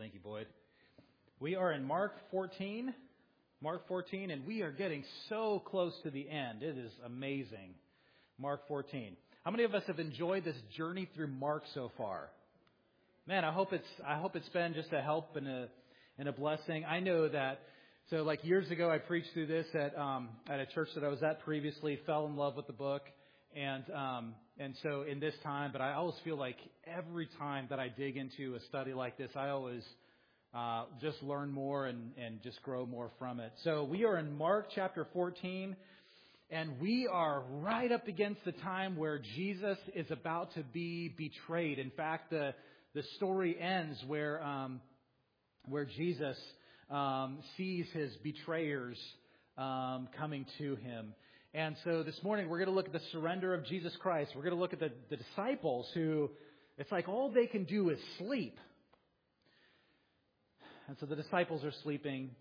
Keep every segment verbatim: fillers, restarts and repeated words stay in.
Thank you, Boyd. We are in Mark fourteen, Mark fourteen, and we are getting so close to the end. It is amazing. Mark fourteen. How many of us have enjoyed this journey through Mark so far? Man, I hope it's I hope it's been just a help and a and a blessing. I know that. So, like years ago, I preached through this at um, at a church that I was at previously. Fell in love with the book, and um, and so in this time. But I always feel like every time that I dig into a study like this, I always uh, just learn more and and just grow more from it. So we are in Mark chapter fourteen. And we are right up against the time where Jesus is about to be betrayed. In fact, the the story ends where um, where Jesus um, sees his betrayers um, coming to him. And so this morning we're going to look at the surrender of Jesus Christ. We're going to look at the, the disciples who, it's like all they can do is sleep. And so the disciples are sleeping.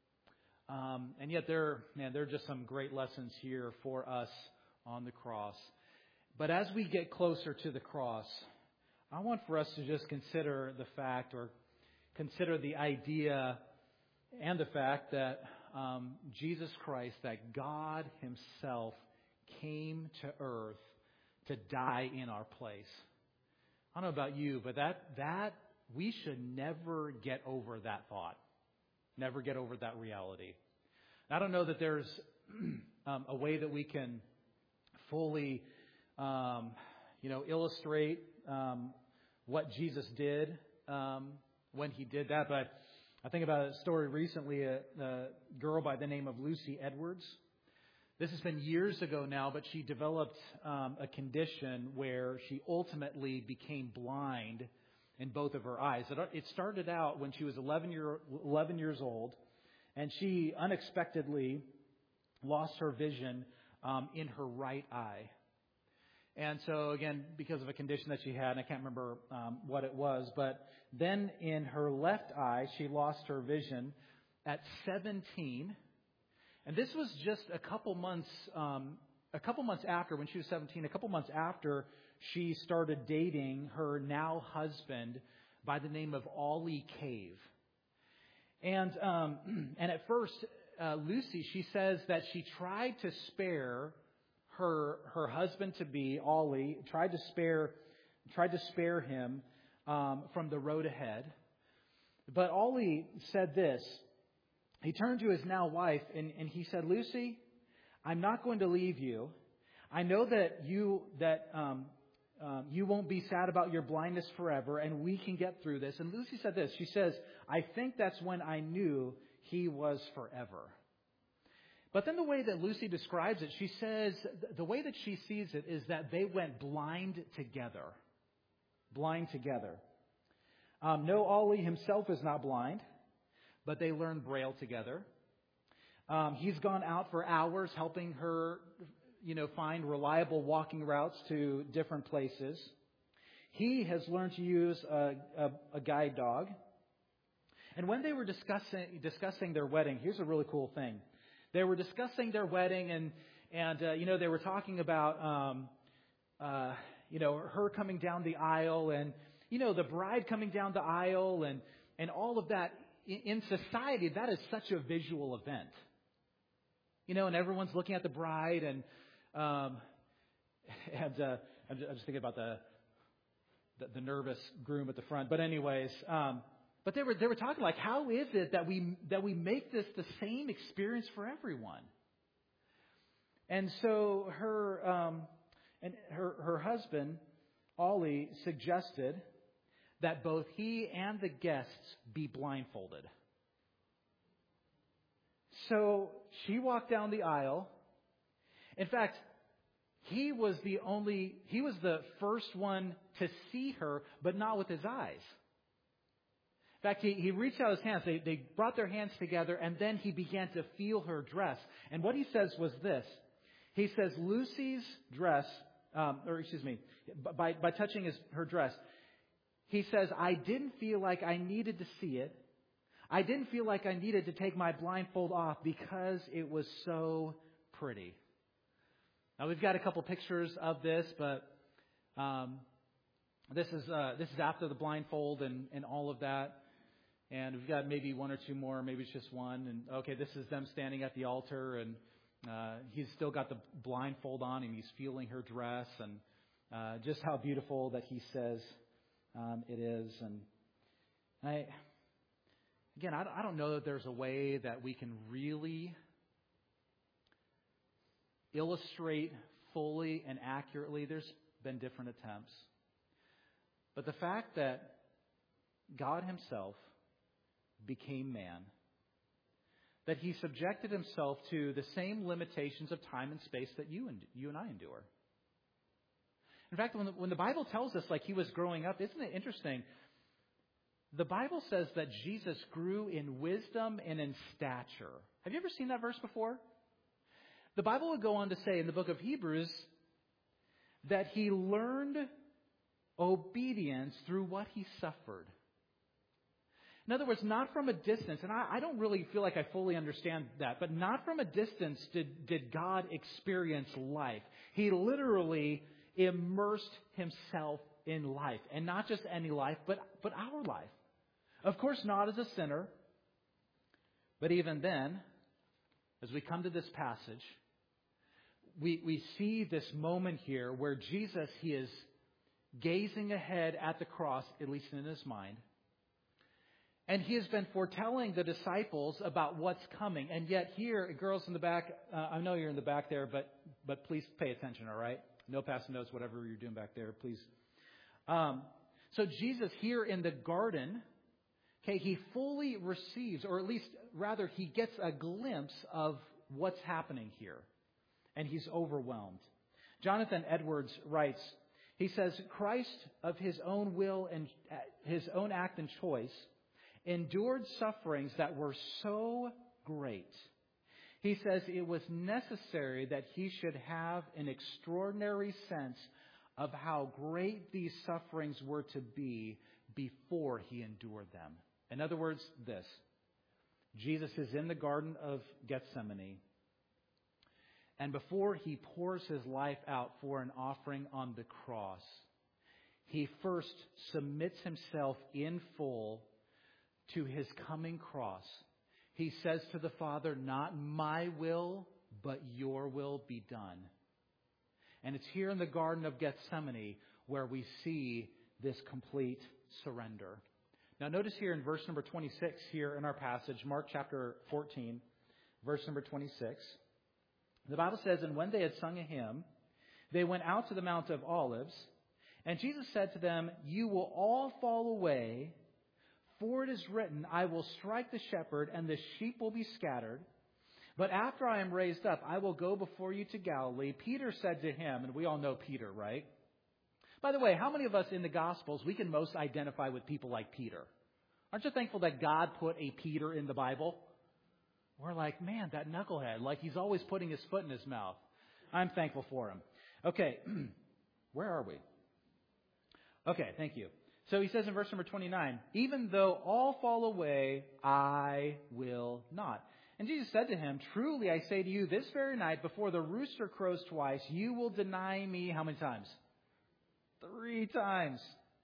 Um, and yet there, man, there are just some great lessons here for us on the cross. But as we get closer to the cross, I want for us to just consider the fact, or consider the idea and the fact that um, Jesus Christ, that God Himself came to earth to die in our place. I don't know about you, but that that we should never get over that thought. Never get over that reality. I don't know that there's um, a way that we can fully, um, you know, illustrate um, what Jesus did um, when He did that. But I think about a story recently, a, a girl by the name of Lucy Edwards. This has been years ago now, but she developed um, a condition where she ultimately became blind in both of her eyes. It started out when she was eleven, year, eleven years old, and she unexpectedly lost her vision um, in her right eye. And so, again, because of a condition that she had, and I can't remember um, what it was, but then in her left eye, she lost her vision at seventeen. And this was just a couple months, um, a couple months after, when she was seventeen, a couple months after she started dating her now husband by the name of Ollie Cave. And um, and at first, uh, Lucy, she says that she tried to spare her her husband to be Ollie, tried to spare tried to spare him um, from the road ahead. But Ollie said this. He turned to his now wife and, and he said, "Lucy, I'm not going to leave you. I know that you that um, um, you won't be sad about your blindness forever, and we can get through this." And Lucy said this. She says, "I think that's when I knew He was forever." But then the way that Lucy describes it, she says the way that she sees it is that they went blind together. Blind together. Um, no, Ollie himself is not blind, but they learned Braille together. Um, he's gone out for hours helping her, you know, find reliable walking routes to different places. He has learned to use a, a, a guide dog. And when they were discussing discussing their wedding, here's a really cool thing. They were discussing their wedding, and and uh, you know they were talking about um, uh, you know her coming down the aisle, and you know the bride coming down the aisle, and and all of that. In society, that is such a visual event. You know, and everyone's looking at the bride, and um, and uh, I'm just thinking about the, the the nervous groom at the front. But anyways, um, but they were they were talking like, how is it that we that we make this the same experience for everyone? And so her um, and her her husband Ollie suggested that both he and the guests be blindfolded. So she walked down the aisle. In fact, he was the only, he was the first one to see her, but not with his eyes. In fact, he, he reached out his hands. They, they brought their hands together, and then he began to feel her dress. And what he says was this. He says, Lucy's dress, um, or excuse me, by, by touching his, her dress, he says, I didn't feel like I needed to see it. I didn't feel like I needed to take my blindfold off because it was so pretty. Now, we've got a couple pictures of this, but um, this is uh, this is after the blindfold and, and all of that. And we've got maybe one or two more, maybe it's just one. And okay, this is them standing at the altar, and uh, he's still got the blindfold on, and he's feeling her dress, and uh, just how beautiful that he says um, it is. And I, again, I, I don't know that there's a way that we can really illustrate fully and accurately. There's been different attempts. But the fact that God himself became man, that he subjected himself to the same limitations of time and space that you and you and I endure. In fact, when the, when the Bible tells us like he was growing up, isn't it interesting? The Bible says that Jesus grew in wisdom and in stature. Have you ever seen that verse before? The Bible would go on to say in the book of Hebrews that he learned obedience through what he suffered. In other words, not from a distance, and I, I don't really feel like I fully understand that, but not from a distance did, did God experience life. He literally immersed himself in life, and not just any life, but, but our life. Of course, not as a sinner, but even then, as we come to this passage, we, we see this moment here where Jesus, he is gazing ahead at the cross, at least in his mind. And he has been foretelling the disciples about what's coming. And yet here, girls in the back, uh, I know you're in the back there, but but please pay attention, all right? No passing notes, whatever you're doing back there, please. Um, so Jesus here in the garden, okay, he fully receives, or at least rather he gets a glimpse of what's happening here. And he's overwhelmed. Jonathan Edwards writes, he says, Christ of his own will and his own act and choice endured sufferings that were so great. He says it was necessary that he should have an extraordinary sense of how great these sufferings were to be before he endured them. In other words, this. Jesus is in the Garden of Gethsemane, and before he pours his life out for an offering on the cross, he first submits himself in full to his coming cross. He says to the Father, not my will, but your will be done. And it's here in the Garden of Gethsemane where we see this complete surrender. Now notice here in verse number twenty-six here in our passage, Mark chapter fourteen, verse number twenty-six. The Bible says, and when they had sung a hymn, they went out to the Mount of Olives, and Jesus said to them, you will all fall away, for it is written, I will strike the shepherd, and the sheep will be scattered. But after I am raised up, I will go before you to Galilee. Peter said to him, and we all know Peter, right? By the way, how many of us in the Gospels, we can most identify with people like Peter? Aren't you thankful that God put a Peter in the Bible? We're like, man, that knucklehead, like he's always putting his foot in his mouth. I'm thankful for him. Okay, where are we? Okay, thank you. So he says in verse number twenty-nine, even though all fall away, I will not. And Jesus said to him, truly I say to you, this very night before the rooster crows twice, you will deny me how many times? Three times.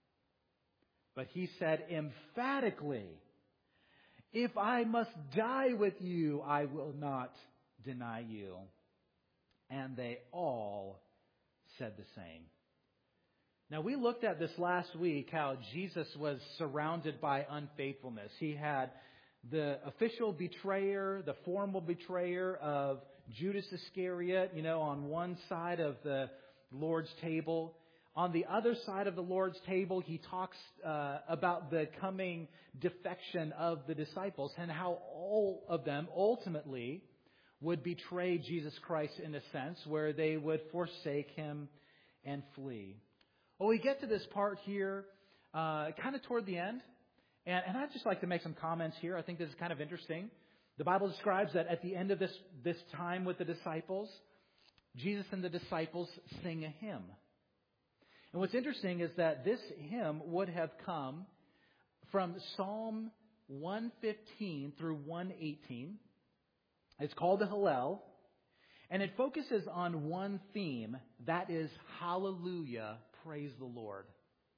But he said emphatically, if I must die with you, I will not deny you. And they all said the same. Now, we looked at this last week, how Jesus was surrounded by unfaithfulness. He had the official betrayer, the formal betrayer of Judas Iscariot, you know, on one side of the Lord's table. On the other side of the Lord's table, he talks uh, about the coming defection of the disciples and how all of them ultimately would betray Jesus Christ in a sense, where they would forsake him and flee. Well, we get to this part here uh, kind of toward the end, and, and I'd just like to make some comments here. I think this is kind of interesting. The Bible describes that at the end of this, this time with the disciples, Jesus and the disciples sing a hymn. And what's interesting is that this hymn would have come from Psalm one fifteen through one eighteen. It's called the Hallel, and it focuses on one theme, that is hallelujah, praise the Lord.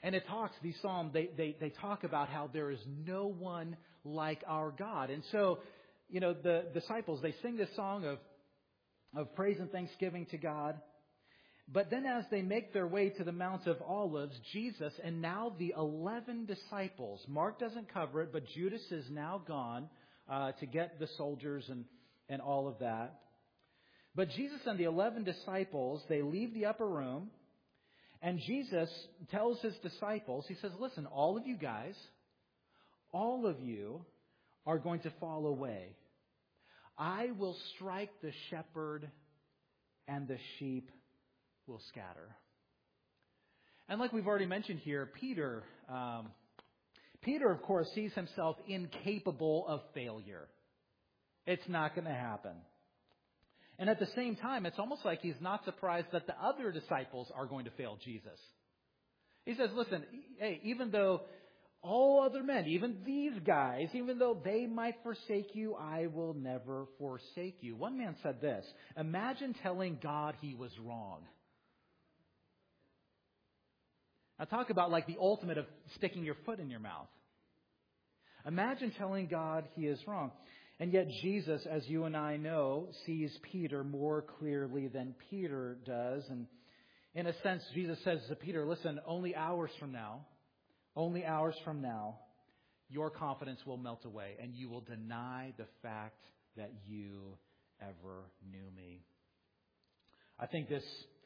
And it talks, these Psalms, they, they, they talk about how there is no one like our God. And so, you know, the disciples, they sing this song of, of praise and thanksgiving to God. But then as they make their way to the Mount of Olives, Jesus and now the eleven disciples, Mark doesn't cover it, but Judas is now gone uh, to get the soldiers and, and all of that. But Jesus and the eleven disciples, they leave the upper room, and Jesus tells his disciples, he says, listen, all of you guys, all of you are going to fall away. I will strike the shepherd, and the sheep will scatter. And like we've already mentioned here, Peter, um, Peter, of course, sees himself incapable of failure. It's not going to happen. And at the same time, it's almost like he's not surprised that the other disciples are going to fail Jesus. He says, listen, hey, even though all other men, even these guys, even though they might forsake you, I will never forsake you. One man said this, imagine telling God he was wrong. Now talk about like the ultimate of sticking your foot in your mouth. Imagine telling God he is wrong. And yet Jesus, as you and I know, sees Peter more clearly than Peter does. And in a sense, Jesus says to Peter, listen, only hours from now, only hours from now, your confidence will melt away and you will deny the fact that you ever knew me. I think this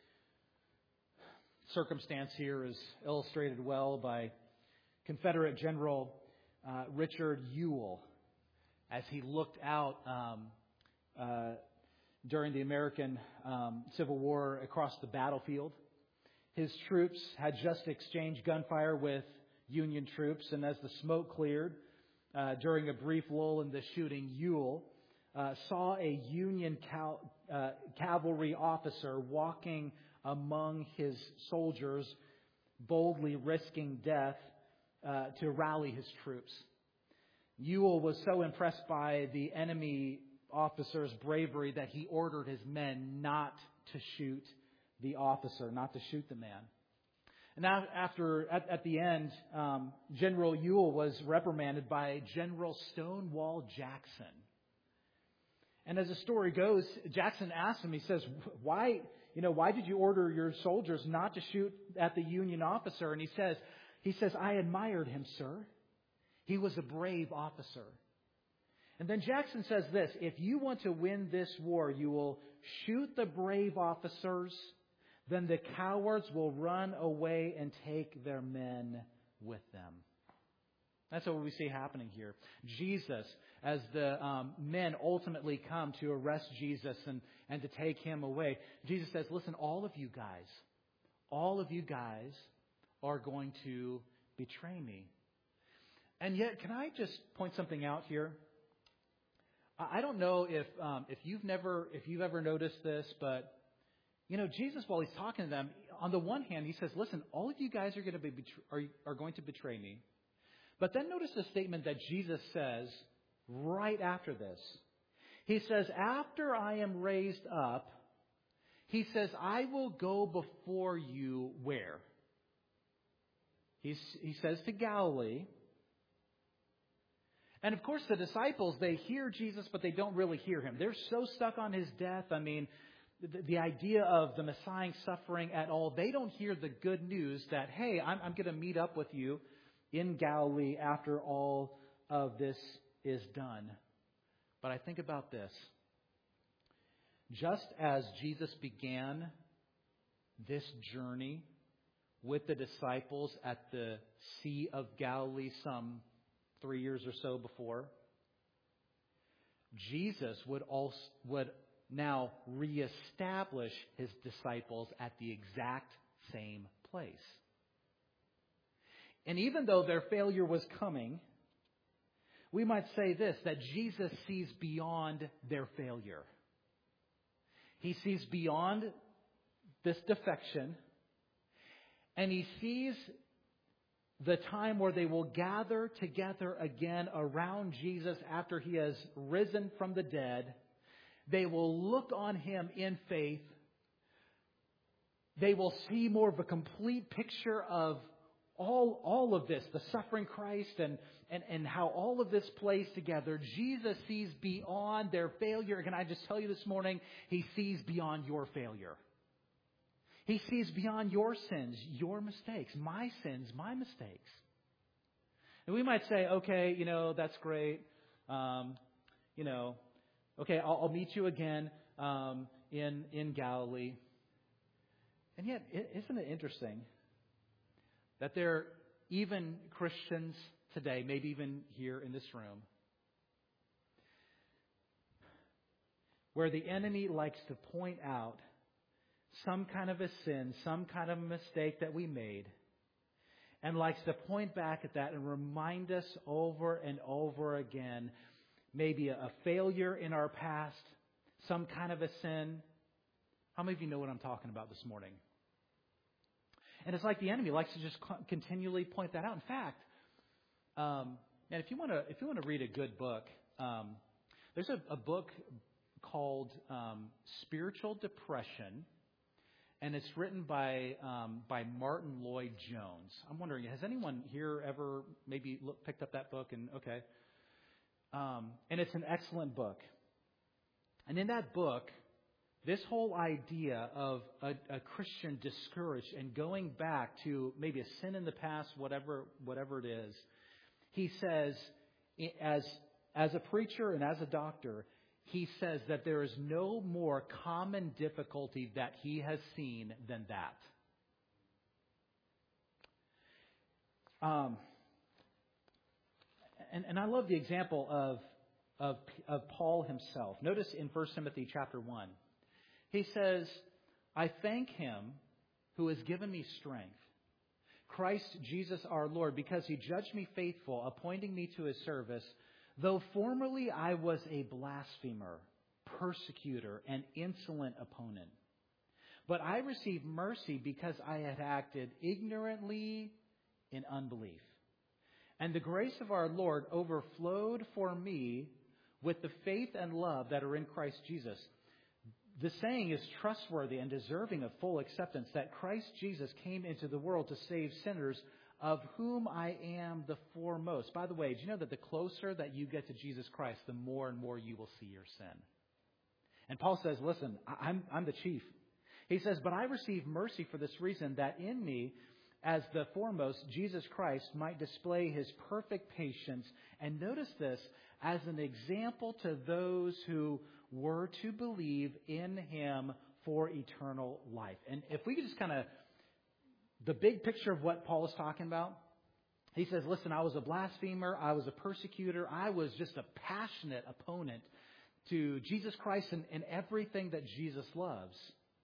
circumstance here is illustrated well by Confederate General uh, Richard Ewell as he looked out um, uh, during the American um, Civil War across the battlefield. His troops had just exchanged gunfire with Union troops, and as the smoke cleared uh, during a brief lull in the shooting, Ewell uh, saw a Union cal- uh, cavalry officer walking among his soldiers, boldly risking death uh, to rally his troops. Ewell was so impressed by the enemy officer's bravery that he ordered his men not to shoot the officer, not to shoot the man. And now, after at, at the end, um, General Ewell was reprimanded by General Stonewall Jackson. And as the story goes, Jackson asked him, he says, why, you know, why did you order your soldiers not to shoot at the Union officer? And he says, he says, I admired him, sir. He was a brave officer. And then Jackson says this, if you want to win this war, you will shoot the brave officers, then the cowards will run away and take their men with them. That's what we see happening here. Jesus, as the um, men ultimately come to arrest Jesus and, and to take him away, Jesus says, listen, all of you guys, all of you guys are going to betray me. And yet, can I just point something out here? I don't know if um, if you've never if you've ever noticed this, but you know, Jesus, while he's talking to them, on the one hand, he says, "Listen, all of you guys are going to be are are going to betray me." But then notice the statement that Jesus says right after this. He says, "After I am raised up," he says, "I will go before you where?" He's, he says to Galilee. And of course, the disciples, they hear Jesus, but they don't really hear him. They're so stuck on his death. I mean, the, the idea of the Messiah suffering at all, they don't hear the good news that, hey, I'm, I'm going to meet up with you in Galilee after all of this is done. But I think about this. Just as Jesus began this journey with the disciples at the Sea of Galilee some three years or so before, Jesus would also would now reestablish his disciples at the exact same place. And even though their failure was coming, we might say this, that Jesus sees beyond their failure. He sees beyond this defection, and he sees the time where they will gather together again around Jesus after he has risen from the dead. They will look on him in faith. They will see more of a complete picture of all, all of this, the suffering Christ and, and, and how all of this plays together, Jesus sees beyond their failure. Can I just tell you this morning, He sees beyond your failure. He sees beyond your sins, your mistakes, my sins, my mistakes. And we might say, okay, you know, that's great. Um, you know, okay, I'll, I'll meet you again um, in in Galilee. And yet, isn't it interesting that there are even Christians today, maybe even here in this room, where the enemy likes to point out some kind of a sin, some kind of a mistake that we made, and likes to point back at that and remind us over and over again, maybe a, a failure in our past, some kind of a sin. How many of you know what I'm talking about this morning? And it's like the enemy likes to just continually point that out. In fact, um, and if you want to, if you want to read a good book, um, there's a, a book called um, Spiritual Depression, and it's written by um, by Martin Lloyd-Jones. I'm wondering, has anyone here ever maybe look, picked up that book? And okay, um, and it's an excellent book. And in that book, this whole idea of a, a Christian discouraged and going back to maybe a sin in the past, whatever whatever it is, he says, as as a preacher and as a doctor, he says that there is no more common difficulty that he has seen than that. Um, and, and I love the example of, of of Paul himself. Notice in First Timothy chapter one. He says, I thank Him who has given me strength, Christ Jesus our Lord, because He judged me faithful, appointing me to His service, though formerly I was a blasphemer, persecutor, and insolent opponent. But I received mercy because I had acted ignorantly in unbelief. And the grace of our Lord overflowed for me with the faith and love that are in Christ Jesus. The saying is trustworthy and deserving of full acceptance that Christ Jesus came into the world to save sinners, of whom I am the foremost. By the way, do you know that the closer that you get to Jesus Christ, the more and more you will see your sin? And Paul says, listen, I'm, I'm the chief. He says, but I receive mercy for this reason, that in me, as the foremost, Jesus Christ might display His perfect patience. And notice this, as an example to those who were to believe in Him for eternal life. And if we could just kind of, the big picture of what Paul is talking about, he says, listen, I was a blasphemer, I was a persecutor, I was just a passionate opponent to Jesus Christ and, and everything that Jesus loves.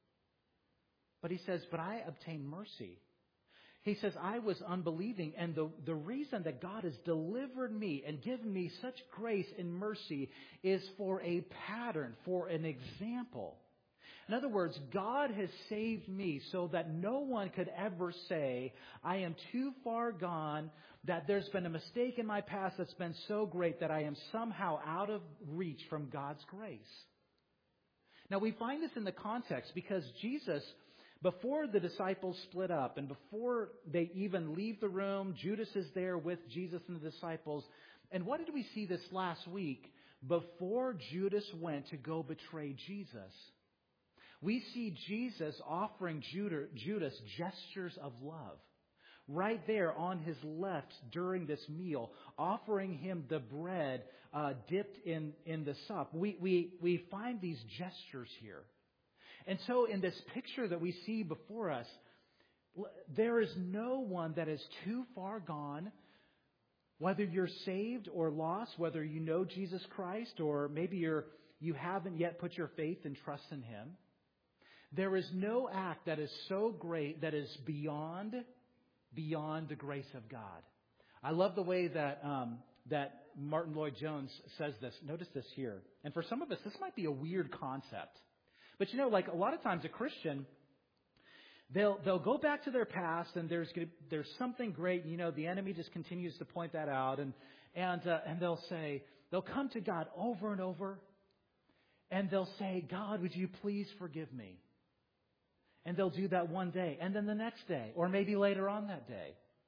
But he says, but I obtained mercy. He says, I was unbelieving, and the, the reason that God has delivered me and given me such grace and mercy is for a pattern, for an example. In other words, God has saved me so that no one could ever say, I am too far gone, that there's been a mistake in my past that's been so great that I am somehow out of reach from God's grace. Now, we find this in the context because Jesus, before the disciples split up and before they even leave the room, Judas is there with Jesus and the disciples. And what did we see this last week? Before Judas went to go betray Jesus, we see Jesus offering Judas gestures of love. Right there on his left during this meal, offering him the bread uh, dipped in, in the sup. We, we, we find these gestures here. And so in this picture that we see before us, there is no one that is too far gone, whether you're saved or lost, whether you know Jesus Christ or maybe you're, you haven't yet put your faith and trust in Him. There is no act that is so great that is beyond, beyond the grace of God. I love the way that um, that Martin Lloyd-Jones says this. Notice this here. And for some of us, this might be a weird concept. But you know, like a lot of times a Christian, they'll they'll go back to their past, and there's there's something great. You know, the enemy just continues to point that out, and and uh, and they'll say they'll come to God over and over, and they'll say, God, would you please forgive me? And they'll do that one day, and then the next day, or maybe later on that day.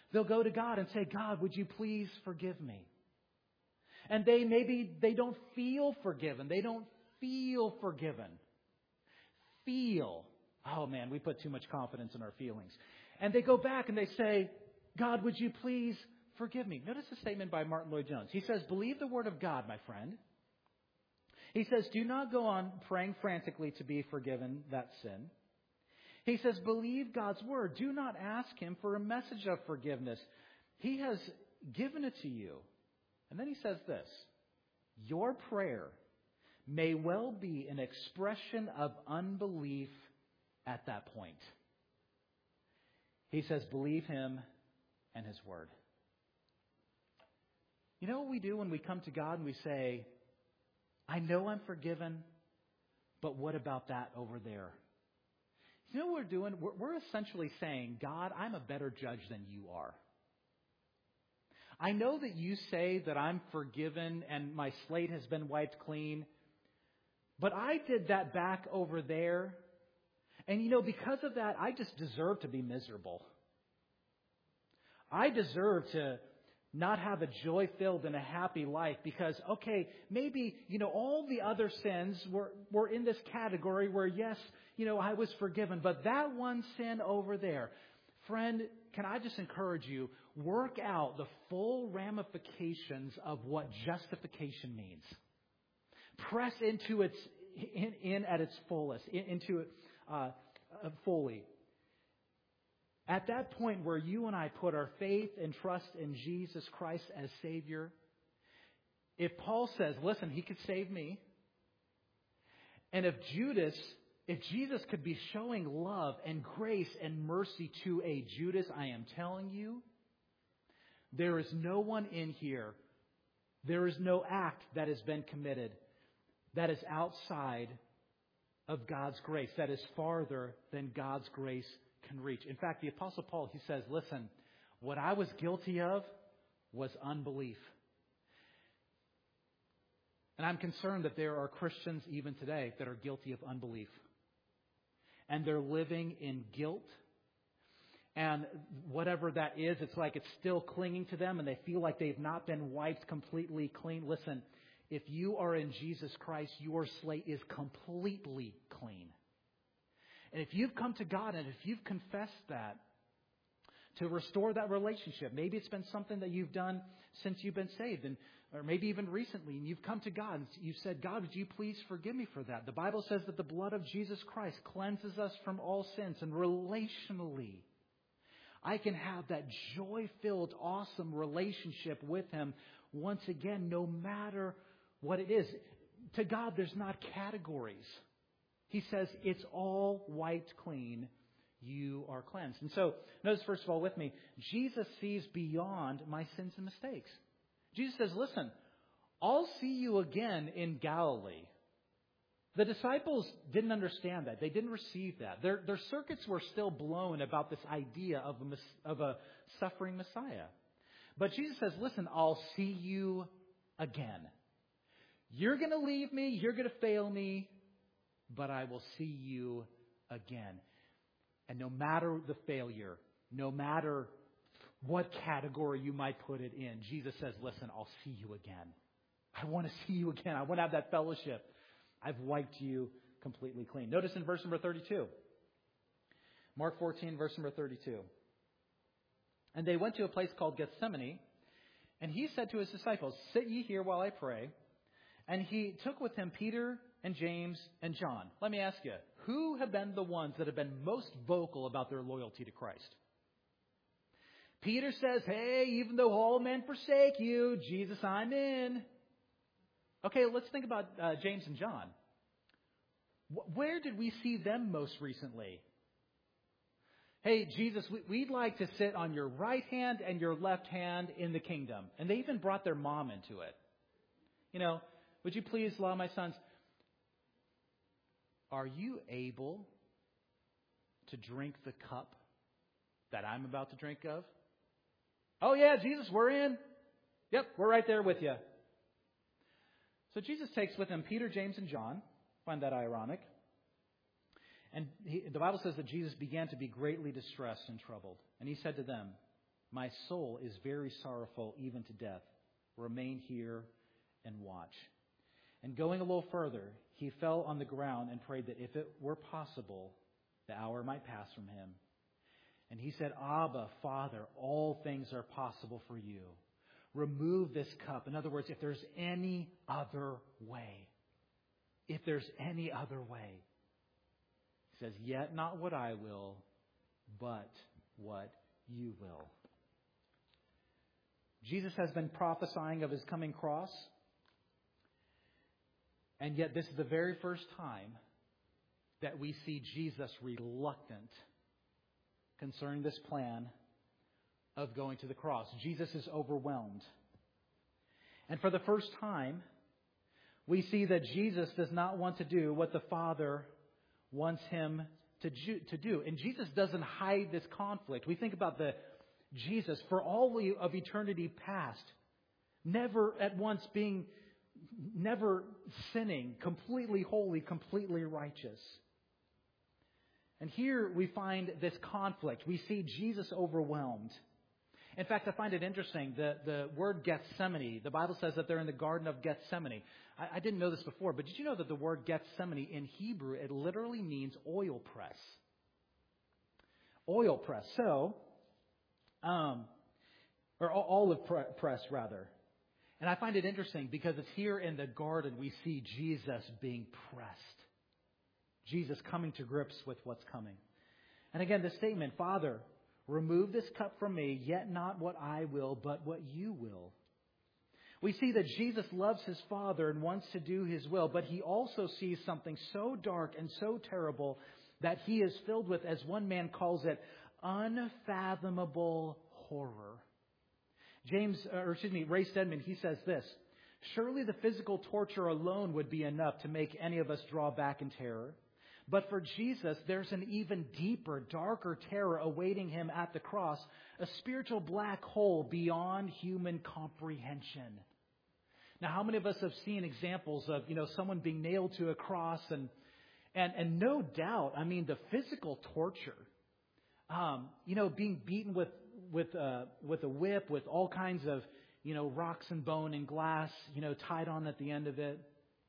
They'll go to God and say, God, would you please forgive me? And they maybe they don't feel forgiven. They don't feel forgiven. Feel. Oh man, we put too much confidence in our feelings. And they go back and they say, God, would you please forgive me? Notice the statement by Martin Lloyd-Jones. He says, believe the word of God, my friend. He says, do not go on praying frantically to be forgiven that sin. He says, believe God's word. Do not ask him for a message of forgiveness. He has given it to you. And then he says this, your prayer may well be an expression of unbelief at that point. He says, believe him and his word. You know what we do when we come to God and we say, I know I'm forgiven, but what about that over there? You know what we're doing? We're, we're essentially saying, God, I'm a better judge than you are. I know that you say that I'm forgiven and my slate has been wiped clean, but I did that back over there. And you know, because of that, I just deserve to be miserable. I deserve to not have a joy-filled and a happy life because, okay, maybe, you know, all the other sins were, were in this category where, yes, you know, I was forgiven, but that one sin over there, friend, can I just encourage you, work out the full ramifications of what justification means. Press into its, in, in at its fullest, in, into it uh, uh, fully. At that point where you and I put our faith and trust in Jesus Christ as Savior, if Paul says, listen, he could save me, and if Judas, if Jesus could be showing love and grace and mercy to a Judas, I am telling you, there is no one in here, there is no act that has been committed that is outside of God's grace, that is farther than God's grace can reach. In fact, the Apostle Paul, he says, listen, what I was guilty of was unbelief. And I'm concerned that there are Christians even today that are guilty of unbelief. And they're living in guilt. And whatever that is, it's like it's still clinging to them and they feel like they've not been wiped completely clean. Listen, if you are in Jesus Christ, your slate is completely clean. And if you've come to God and if you've confessed that, to restore that relationship, maybe it's been something that you've done since you've been saved, and or maybe even recently, and you've come to God and you've said, God, would you please forgive me for that? The Bible says that the blood of Jesus Christ cleanses us from all sins, and relationally, I can have that joy-filled, awesome relationship with Him once again, no matter what it is. To God, there's not categories. He says, it's all wiped clean. You are cleansed. And so, notice first of all with me, Jesus sees beyond my sins and mistakes. Jesus says, listen, I'll see you again in Galilee. The disciples didn't understand that. They didn't receive that. Their, their circuits were still blown about this idea of a, of a suffering Messiah. But Jesus says, listen, I'll see you again. You're going to leave me. You're going to fail me. But I will see you again. And no matter the failure, no matter what category you might put it in, Jesus says, listen, I'll see you again. I want to see you again. I want to have that fellowship. I've wiped you completely clean. Notice in verse number thirty-two. Mark fourteen, verse number thirty-two. And they went to a place called Gethsemane, and he said to his disciples, sit ye here while I pray. And he took with him Peter and James and John. Let me ask you, who have been the ones that have been most vocal about their loyalty to Christ? Peter says, hey, even though all men forsake you, Jesus, I'm in. Okay, let's think about uh, James and John. Where did we see them most recently? Hey, Jesus, we'd like to sit on your right hand and your left hand in the kingdom. And they even brought their mom into it. You know, would you please allow my sons, are you able to drink the cup that I'm about to drink of? Oh, yeah, Jesus, we're in. Yep, we're right there with you. So Jesus takes with him Peter, James, and John. I find that ironic. And he, the Bible says that Jesus began to be greatly distressed and troubled. And he said to them, My soul is very sorrowful, even to death. Remain here and watch." And going a little further, he fell on the ground and prayed that if it were possible, the hour might pass from him. And he said, "Abba, Father, all things are possible for you. Remove this cup." In other words, if there's any other way, if there's any other way, he says, "Yet not what I will, but what you will." Jesus has been prophesying of his coming cross. And yet this is the very first time that we see Jesus reluctant concerning this plan of going to the cross. Jesus is overwhelmed. And for the first time, we see that Jesus does not want to do what the Father wants him to do. And Jesus doesn't hide this conflict. We think about the Jesus for all of eternity past, never at once being Never sinning, completely holy, completely righteous. And here we find this conflict. We see Jesus overwhelmed. In fact, I find it interesting, the, the word Gethsemane, the Bible says that they're in the Garden of Gethsemane. I, I didn't know this before, but did you know that the word Gethsemane in Hebrew, it literally means oil press? Oil press. So, um, or olive press, rather. And I find it interesting because it's here in the garden we see Jesus being pressed. Jesus coming to grips with what's coming. And again, the statement, "Father, remove this cup from me, yet not what I will, but what you will." We see that Jesus loves his Father and wants to do his will, but he also sees something so dark and so terrible that he is filled with, as one man calls it, unfathomable horror. James, or excuse me, Ray Stedman, he says this: "Surely the physical torture alone would be enough to make any of us draw back in terror. But for Jesus, there's an even deeper, darker terror awaiting him at the cross, a spiritual black hole beyond human comprehension." Now, how many of us have seen examples of, you know, someone being nailed to a cross and and and no doubt, I mean, the physical torture, um, you know, being beaten with with uh, with a whip, with all kinds of, you know, rocks and bone and glass, you know, tied on at the end of it.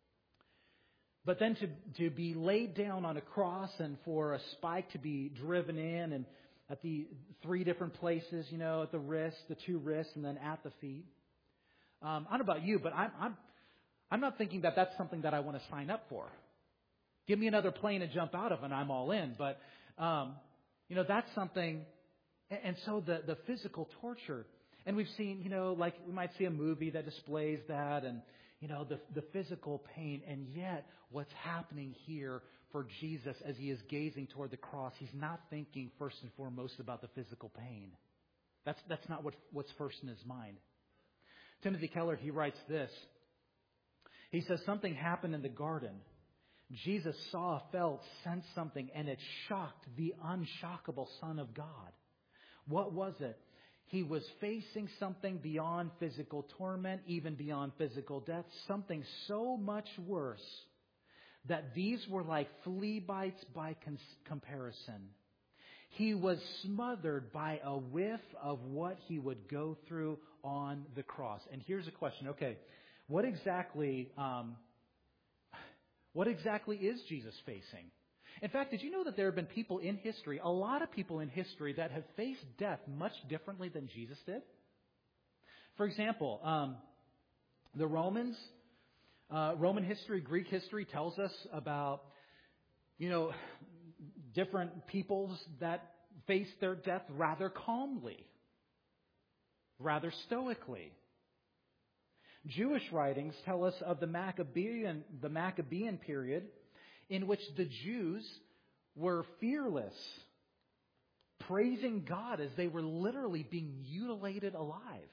But then to to be laid down on a cross and for a spike to be driven in and at the three different places, you know, at the wrist, the two wrists, and then at the feet. Um, I don't know about you, but I'm I'm I'm not thinking that that's something that I want to sign up for. Give me another plane to jump out of, and I'm all in. But um, you know, that's something. And so the, the physical torture, and we've seen, you know, like we might see a movie that displays that and, you know, the, the physical pain. And yet what's happening here for Jesus as he is gazing toward the cross, he's not thinking first and foremost about the physical pain. That's, that's not what, what's first in his mind. Timothy Keller, he writes this. He says, "Something happened in the garden. Jesus saw, felt, sensed something, and it shocked the unshockable Son of God. What was it? He was facing something beyond physical torment, even beyond physical death, something so much worse that these were like flea bites by cons- comparison. He was smothered by a whiff of what he would go through on the cross." And here's a question. Okay, what exactly, um, what exactly is Jesus facing? In fact, did you know that there have been people in history, a lot of people in history, that have faced death much differently than Jesus did? For example, um, the Romans, uh, Roman history, Greek history tells us about, you know, different peoples that faced their death rather calmly, rather stoically. Jewish writings tell us of the Maccabean, the Maccabean period, in which the Jews were fearless, praising God as they were literally being mutilated alive.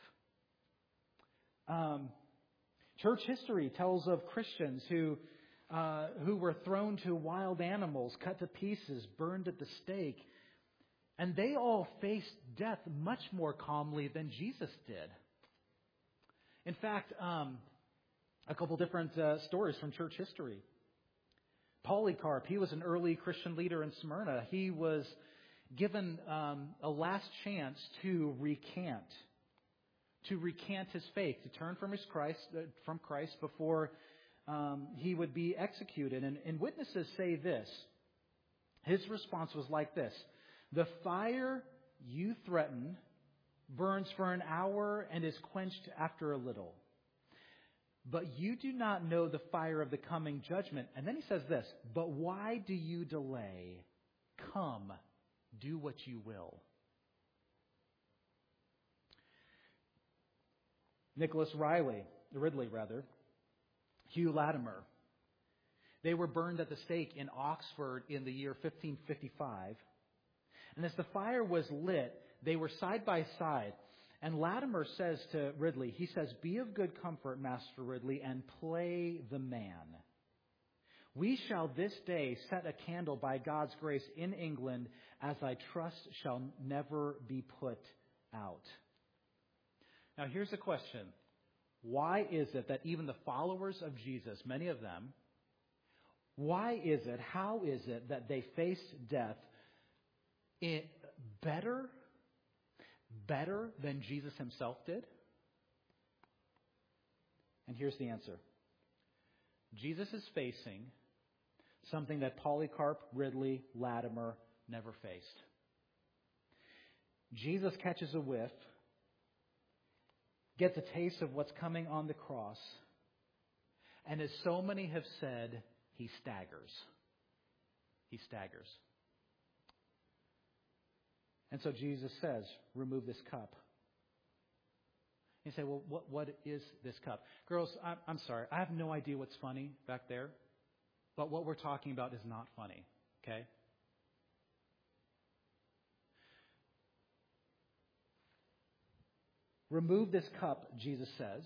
Um, church history tells of Christians who uh, who were thrown to wild animals, cut to pieces, burned at the stake, and they all faced death much more calmly than Jesus did. In fact, um, a couple different uh, stories from church history. Polycarp, he was an early Christian leader in Smyrna. He was given um, a last chance to recant, to recant his faith, to turn from his Christ, uh, from Christ before um, he would be executed. And, and witnesses say this. His response was like this: "The fire you threaten burns for an hour and is quenched after a little. But you do not know the fire of the coming judgment." And then he says this: "But why do you delay? Come, do what you will." Nicholas Riley, Ridley rather, Hugh Latimer, they were burned at the stake in Oxford in the year fifteen fifty-five. And as the fire was lit, they were side by side. And Latimer says to Ridley, he says, "Be of good comfort, Master Ridley, and play the man. We shall this day set a candle by God's grace in England, as I trust shall never be put out." Now here's the question. Why is it that even the followers of Jesus, many of them, why is it, how is it that they faced death in better, better than Jesus himself did? And here's the answer. Jesus is facing something that Polycarp, Ridley, Latimer never faced. Jesus catches a whiff, gets a taste of what's coming on the cross, and as so many have said, he staggers. He staggers. And so Jesus says, "Remove this cup." You say, "Well, what, what is this cup?" Girls, I'm, I'm sorry. I have no idea what's funny back there. But what we're talking about is not funny. Okay? Remove this cup, Jesus says.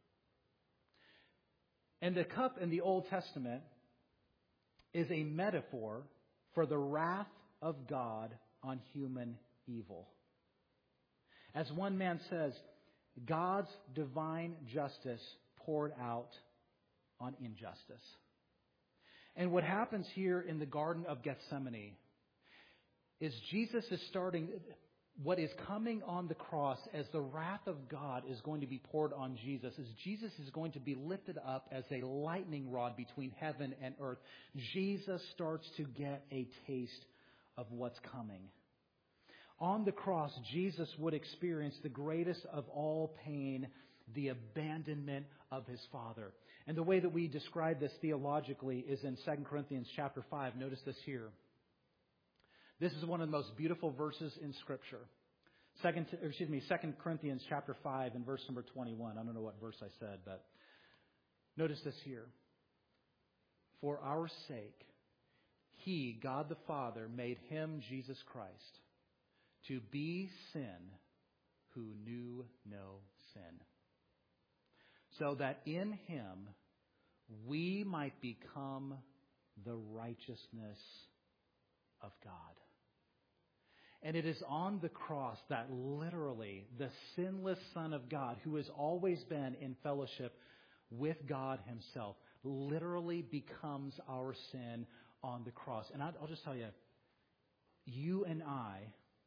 And the cup in the Old Testament is a metaphor for the wrath of God on human evil. As one man says, God's divine justice poured out on injustice. And what happens here in the Garden of Gethsemane is Jesus is starting what is coming on the cross as the wrath of God is going to be poured on Jesus, as Jesus is going to be lifted up as a lightning rod between heaven and earth. Jesus starts to get a taste of what's coming. On the cross, Jesus would experience the greatest of all pain, the abandonment of his Father. And the way that we describe this theologically is in Second Corinthians chapter five. Notice this here. This is one of the most beautiful verses in Scripture. Second, excuse me, Second Corinthians chapter five and verse number twenty-one. I don't know what verse I said, but notice this here. For our sake, He, God the Father, made Him, Jesus Christ, to be sin who knew no sin, so that in Him we might become the righteousness of God. And it is on the cross that literally the sinless Son of God, who has always been in fellowship with God Himself, literally becomes our sin on the cross. And I'll just tell you, you and I,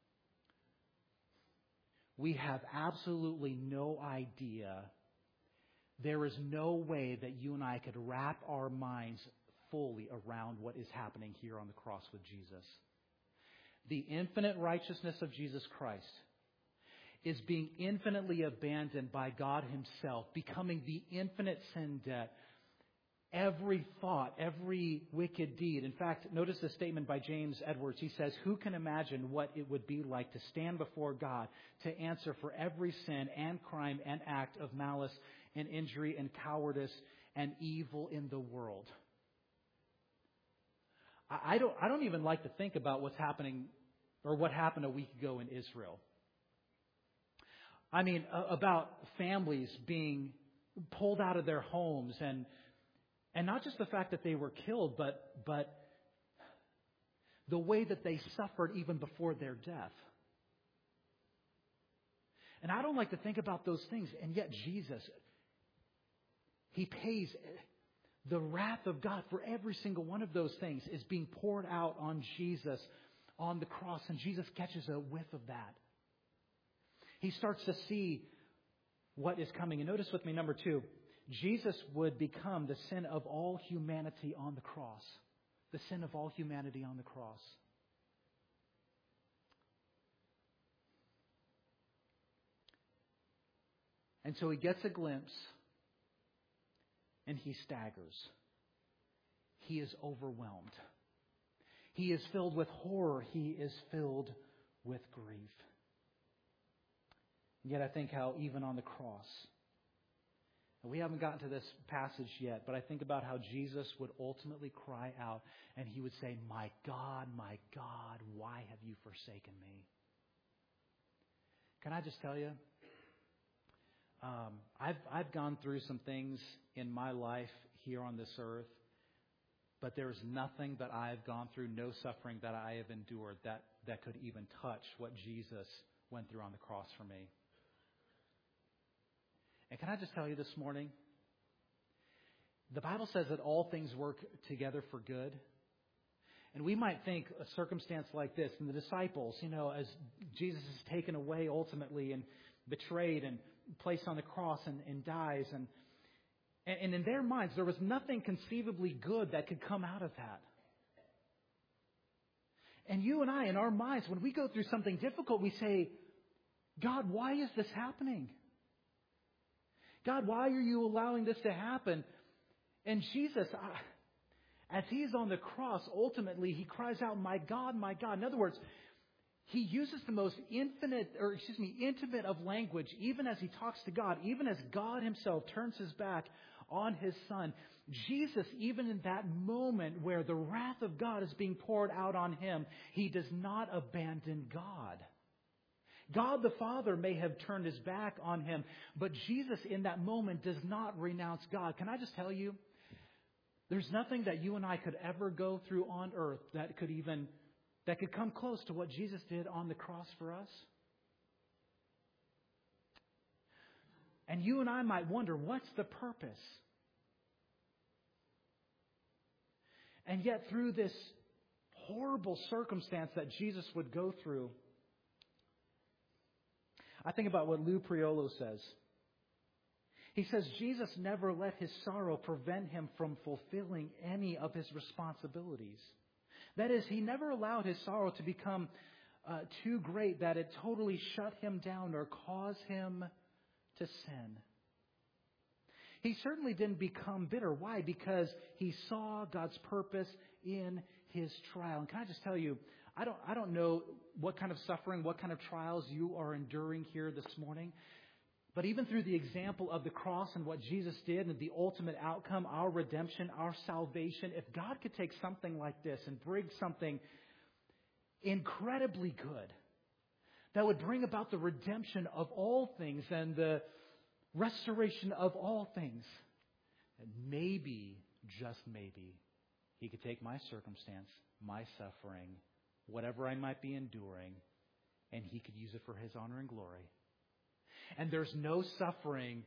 we have absolutely no idea. There is no way that you and I could wrap our minds fully around what is happening here on the cross with Jesus. The infinite righteousness of Jesus Christ is being infinitely abandoned by God Himself, becoming the infinite sin debt. Every thought, every wicked deed. In fact, notice the statement by James Edwards. He says, "Who can imagine what it would be like to stand before God to answer for every sin and crime and act of malice and injury and cowardice and evil in the world?" I don't, I don't even like to think about what's happening or what happened a week ago in Israel. I mean, about families being pulled out of their homes, and and not just the fact that they were killed, but but the way that they suffered even before their death. And I don't like to think about those things, and yet Jesus, He pays. The wrath of God for every single one of those things is being poured out on Jesus on the cross, and Jesus catches a whiff of that. He starts to see what is coming. And notice with me, number two, Jesus would become the sin of all humanity on the cross. The sin of all humanity on the cross. And so he gets a glimpse, and he staggers. He is overwhelmed. He is filled with horror. He is filled with grief. And yet I think how even on the cross, and we haven't gotten to this passage yet, but I think about how Jesus would ultimately cry out, and he would say, "My God, my God, why have you forsaken me?" Can I just tell you? Um, I've I've gone through some things in my life here on this earth, but there's nothing that I've gone through, no suffering that I have endured that, that could even touch what Jesus went through on the cross for me. And can I just tell you this morning, the Bible says that all things work together for good. And we might think a circumstance like this, and the disciples, you know, as Jesus is taken away ultimately and betrayed and placed on the cross and, and dies. And, and in their minds, there was nothing conceivably good that could come out of that. And you and I, in our minds, when we go through something difficult, we say, "God, why is this happening? God, why are you allowing this to happen?" And Jesus, as he's on the cross, ultimately, he cries out, "My God, my God." In other words, he uses the most infinite, or excuse me, intimate of language, even as he talks to God, even as God himself turns his back on his Son. Jesus, even in that moment where the wrath of God is being poured out on him, he does not abandon God. God the Father may have turned his back on him, but Jesus in that moment does not renounce God. Can I just tell you, there's nothing that you and I could ever go through on earth that could even that could come close to what Jesus did on the cross for us. And you and I might wonder, what's the purpose? And yet through this horrible circumstance that Jesus would go through, I think about what Lou Priolo says. He says, Jesus never let his sorrow prevent him from fulfilling any of his responsibilities. That is, he never allowed his sorrow to become uh, too great that it totally shut him down or caused him to sin. He certainly didn't become bitter. Why? Because he saw God's purpose in his trial. And can I just tell you, I don't, I don't know what kind of suffering, what kind of trials you are enduring here this morning. But even through the example of the cross and what Jesus did and the ultimate outcome, our redemption, our salvation, if God could take something like this and bring something incredibly good that would bring about the redemption of all things and the restoration of all things, and maybe, just maybe, he could take my circumstance, my suffering, whatever I might be enduring, and he could use it for his honor and glory. And there's no suffering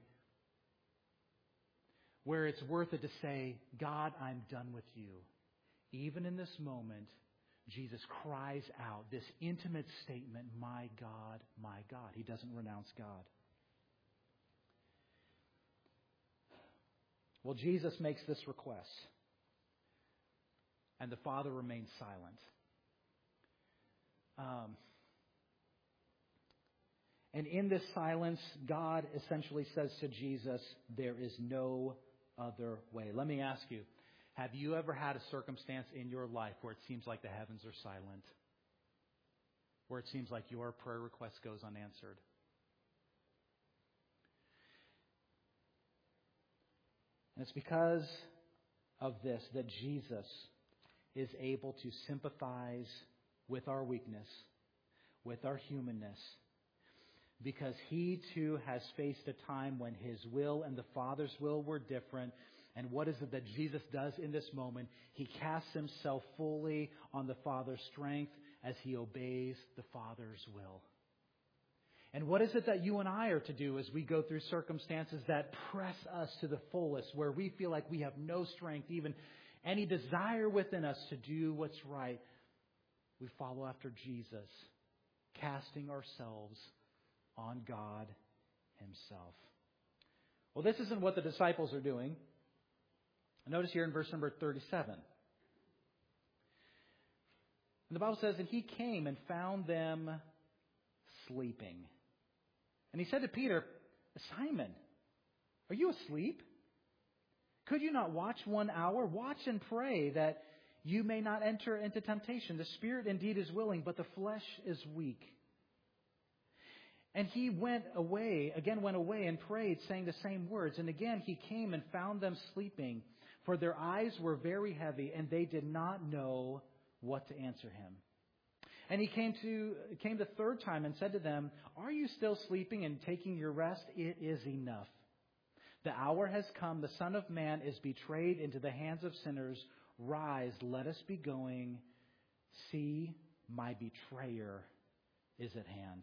where it's worth it to say, "God, I'm done with you." Even in this moment, Jesus cries out this intimate statement, "My God, my God." He doesn't renounce God. Well, Jesus makes this request, and the Father remains silent. Um, and in this silence, God essentially says to Jesus, "There is no other way." Let me ask you, have you ever had a circumstance in your life where it seems like the heavens are silent? Where it seems like your prayer request goes unanswered? And it's because of this that Jesus is able to sympathize with our weakness, with our humanness, because he too has faced a time when his will and the Father's will were different. And what is it that Jesus does in this moment? He casts himself fully on the Father's strength as he obeys the Father's will. And what is it that you and I are to do as we go through circumstances that press us to the fullest, where we feel like we have no strength, even any desire within us to do what's right? we follow after Jesus, casting ourselves on God himself. Well, this isn't what the disciples are doing. Notice here in verse number thirty-seven. And the Bible says, and he came and found them sleeping. And he said to Peter, Simon, are you asleep? Could you not watch one hour? Watch and pray that you may not enter into temptation. The spirit indeed is willing, but the flesh is weak. And he went away, again went away and prayed, saying the same words. And again he came and found them sleeping, for their eyes were very heavy, and they did not know what to answer him. And he came to came the third time and said to them, are you still sleeping and taking your rest? It is enough. The hour has come. The Son of Man is betrayed into the hands of sinners. Rise, let us be going. See, my betrayer is at hand.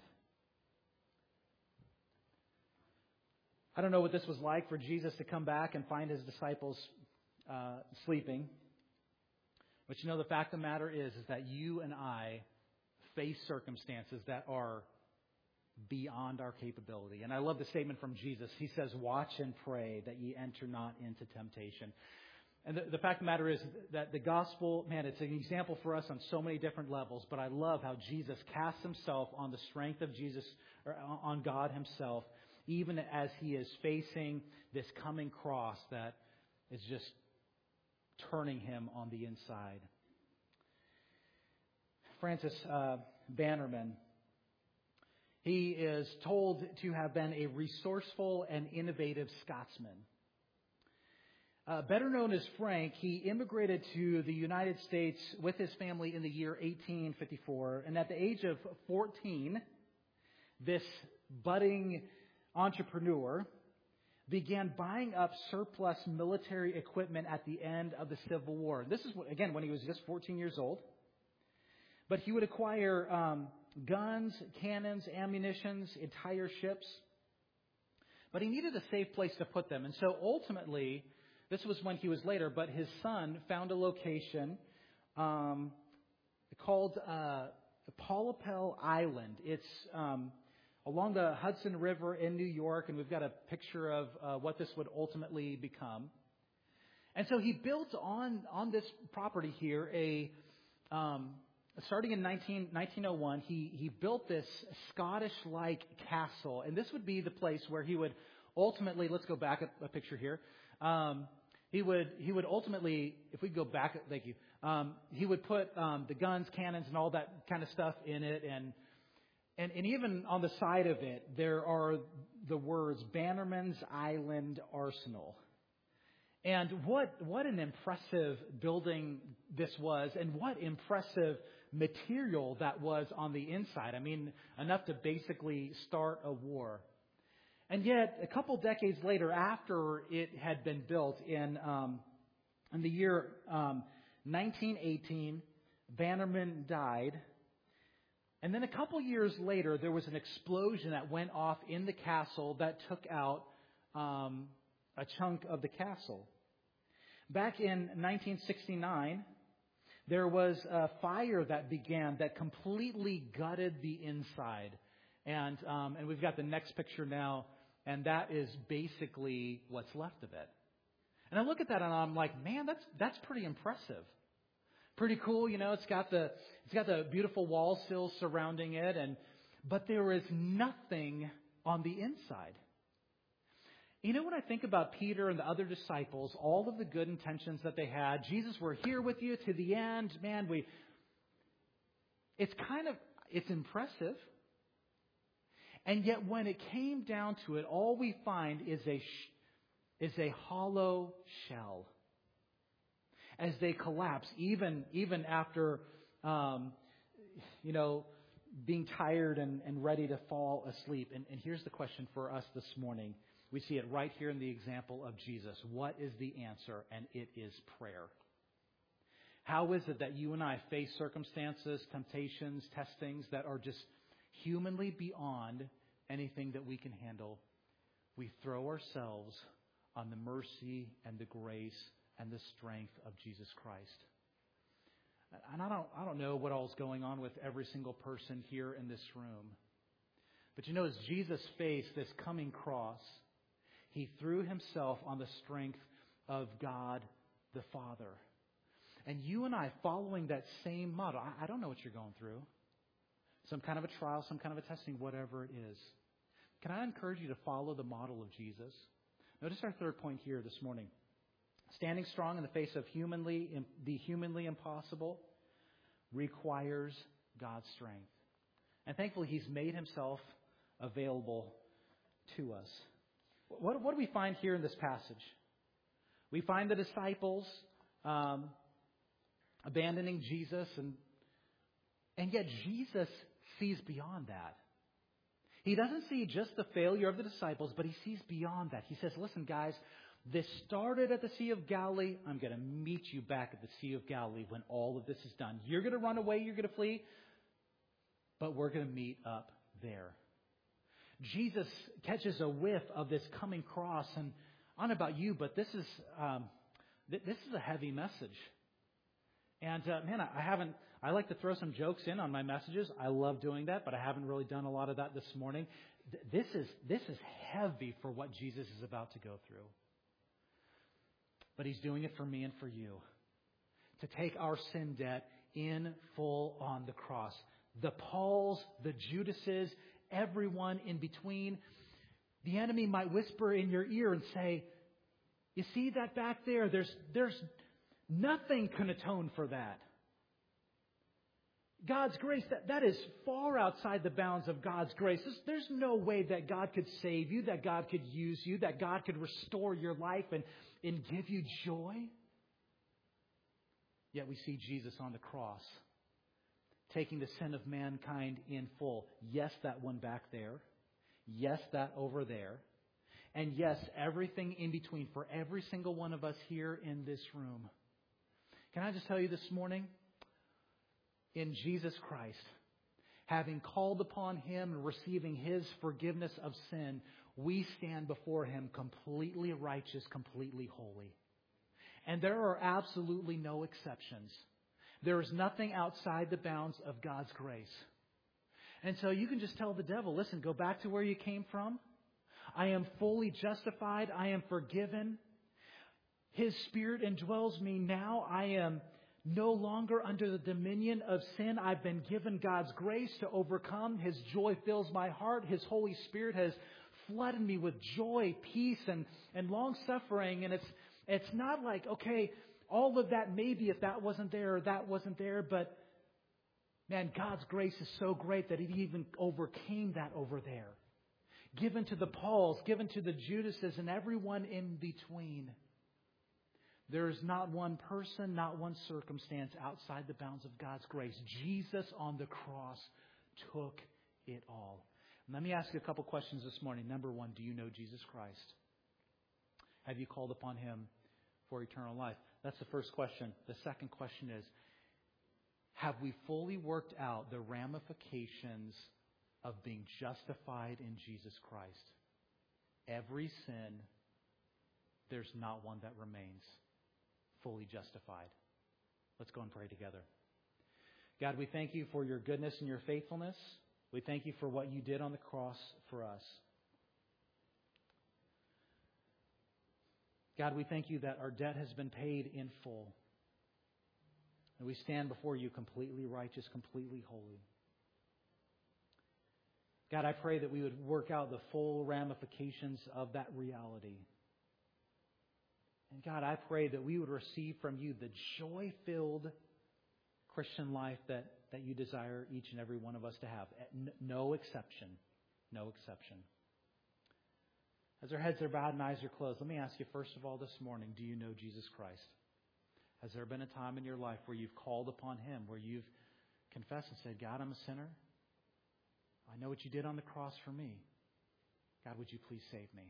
I don't know what this was like for Jesus to come back and find his disciples uh, sleeping. But you know, the fact of the matter is, is that you and I face circumstances that are beyond our capability. And I love the statement from Jesus. He says, watch and pray that ye enter not into temptation. And the, the fact of the matter is that the gospel, man, it's an example for us on so many different levels. But I love how Jesus casts himself on the strength of Jesus, or on God himself, even as he is facing this coming cross that is just turning him on the inside. Francis uh, Bannerman, he is told to have been a resourceful and innovative Scotsman. Uh, better known as Frank, he immigrated to the United States with his family in the year eighteen fifty-four. And at the age of fourteen, this budding entrepreneur began buying up surplus military equipment at the end of the Civil War. This is, again, when he was just fourteen years old. But he would acquire um, guns, cannons, ammunitions, entire ships. But he needed a safe place to put them. And so ultimately, this was when he was later, but his son found a location um, called uh, Polypel Island. It's um, along the Hudson River in New York, and we've got a picture of uh, what this would ultimately become. And so he built on, on this property here a... Um, Starting in nineteen, nineteen oh one, he, he built this Scottish-like castle. And this would be the place where he would ultimately, let's go back a, a picture here. Um, he would he would ultimately, if we go back, thank you, um, he would put um, the guns, cannons, and all that kind of stuff in it. And, and, and even on the side of it, there are the words Bannerman's Island Arsenal. And what what an impressive building this was, and what impressive material that was on the inside. I mean, enough to basically start a war. And yet, a couple decades later, after it had been built in um, in the year um, nineteen eighteen, Bannerman died. And then a couple years later, there was an explosion that went off in the castle that took out um, a chunk of the castle. Back in nineteen sixty-nine, there was a fire that began that completely gutted the inside. And um, and we've got the next picture now, and that is basically what's left of it. And I look at that and I'm like, man, that's that's pretty impressive. Pretty cool, you know, it's got the it's got the beautiful wall sills surrounding it, and but there is nothing on the inside. You know, when I think about Peter and the other disciples, all of the good intentions that they had, Jesus, we're here with you to the end. Man, we, it's kind of, it's impressive. And yet when it came down to it, all we find is a, is a hollow shell. As they collapse, even, even after, um, you know, being tired and, and ready to fall asleep. And, and here's the question for us this morning. We see it right here in the example of Jesus. What is the answer? And it is prayer. How is it that you and I face circumstances, temptations, testings that are just humanly beyond anything that we can handle? We throw ourselves on the mercy and the grace and the strength of Jesus Christ. And I don't, I don't know what all's going on with every single person here in this room. But you know, as Jesus faced this coming cross, He threw Himself on the strength of God the Father. And you and I, following that same model, I, I don't know what you're going through. Some kind of a trial, some kind of a testing, whatever it is. Can I encourage you to follow the model of Jesus? Notice our third point here this morning. Standing strong in the face of humanly, the humanly impossible requires God's strength. And thankfully, He's made Himself available to us. What, what do we find here in this passage? We find the disciples um, abandoning Jesus, and and yet Jesus sees beyond that. He doesn't see just the failure of the disciples, but He sees beyond that. He says, listen, guys, this started at the Sea of Galilee. I'm going to meet you back at the Sea of Galilee when all of this is done. You're going to run away. You're going to flee. But we're going to meet up there. Jesus catches a whiff of this coming cross. And I don't know about you, but this is um, th- this is a heavy message. And uh, man, I, I haven't. I like to throw some jokes in on my messages. I love doing that, but I haven't really done a lot of that this morning. Th- this is this is heavy for what Jesus is about to go through. But He's doing it for me and for you. To take our sin debt in full on the cross. The Pauls, the Judases, everyone in between. The enemy might whisper in your ear and say, you see that back there? There's, there's nothing can atone for that. God's grace, that, that is far outside the bounds of God's grace. There's, there's no way that God could save you, that God could use you, that God could restore your life and, and give you joy. Yet we see Jesus on the cross, taking the sin of mankind in full. Yes, that one back there. Yes, that over there. And yes, everything in between for every single one of us here in this room. Can I just tell you this morning? In Jesus Christ, having called upon Him and receiving His forgiveness of sin, we stand before Him completely righteous, completely holy. And there are absolutely no exceptions. There is nothing outside the bounds of God's grace. And so you can just tell the devil, listen, go back to where you came from. I am fully justified. I am forgiven. His Spirit indwells me now. I am no longer under the dominion of sin. I've been given God's grace to overcome. His joy fills my heart. His Holy Spirit has flooded me with joy, peace, and, and long-suffering. And it's it's not like, okay, all of that maybe if that wasn't there or that wasn't there. But, man, God's grace is so great that He even overcame that over there. Given to the Pauls, given to the Judases, and everyone in between. There is not one person, not one circumstance outside the bounds of God's grace. Jesus on the cross took it all. And let me ask you a couple questions this morning. Number one, do you know Jesus Christ? Have you called upon Him for eternal life? That's the first question. The second question is, have we fully worked out the ramifications of being justified in Jesus Christ? Every sin, there's not one that remains fully justified. Let's go and pray together. God, we thank You for Your goodness and Your faithfulness. We thank You for what You did on the cross for us. God, we thank You that our debt has been paid in full. And we stand before You completely righteous, completely holy. God, I pray that we would work out the full ramifications of that reality. And God, I pray that we would receive from You the joy-filled Christian life that, that You desire each and every one of us to have. No exception. No exception. As our heads are bowed and eyes are closed, let me ask you first of all this morning, do you know Jesus Christ? Has there been a time in your life where you've called upon Him, where you've confessed and said, God, I'm a sinner. I know what You did on the cross for me. God, would You please save me?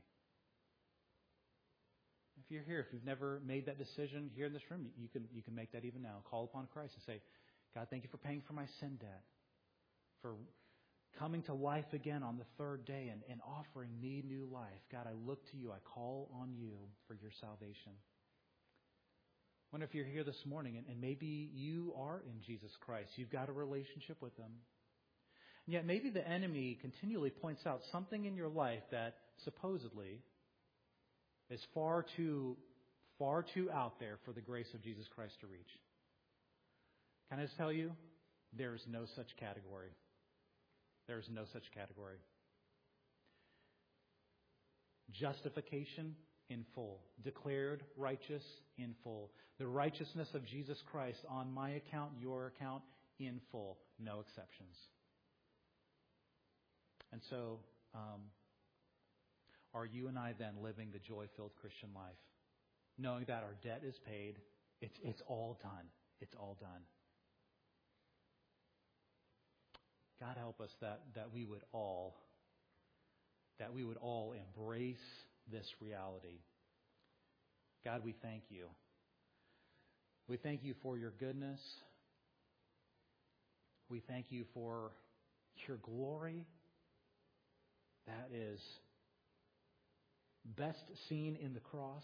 If you're here, if you've never made that decision here in this room, you can you can make that even now. Call upon Christ and say, God, thank You for paying for my sin debt, for coming to life again on the third day and, and offering me new life. God, I look to You. I call on You for Your salvation. wonder if you're here this morning and, and maybe you are in Jesus Christ. You've got a relationship with Him. And yet maybe the enemy continually points out something in your life that supposedly is far too, far too out there for the grace of Jesus Christ to reach. Can I just tell you, there is no such category. There is no such category. Justification in full. Declared righteous in full. The righteousness of Jesus Christ on my account, your account, in full. No exceptions. And so, um, are you and I then living the joy-filled Christian life? Knowing that our debt is paid. It's, it's all done. It's all done. God help us that, that we would all, that we would all embrace this reality. God, we thank you. We thank you for your goodness. We thank you for your glory that is best seen in the cross.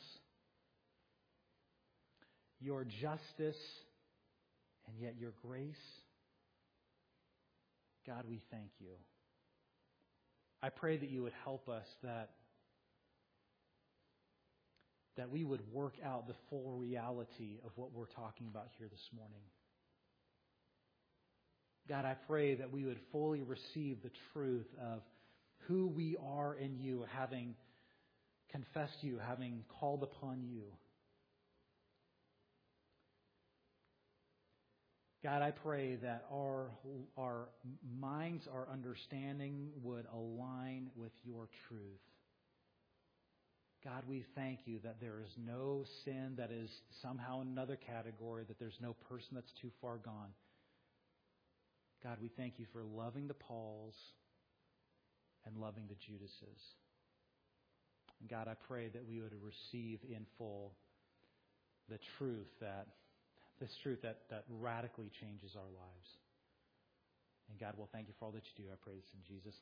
Your justice and yet your grace. God, we thank you. I pray that you would help us, that that we would work out the full reality of what we're talking about here this morning. God, I pray that we would fully receive the truth of who we are in you, having confessed you, having called upon you. God, I pray that our our minds, our understanding would align with your truth. God, we thank you that there is no sin that is somehow in another category, that there's no person that's too far gone. God, we thank you for loving the Pauls and loving the Judases. And God, I pray that we would receive in full the truth that This truth that, that radically changes our lives. And God, we'll thank you for all that you do. I pray this in Jesus' name.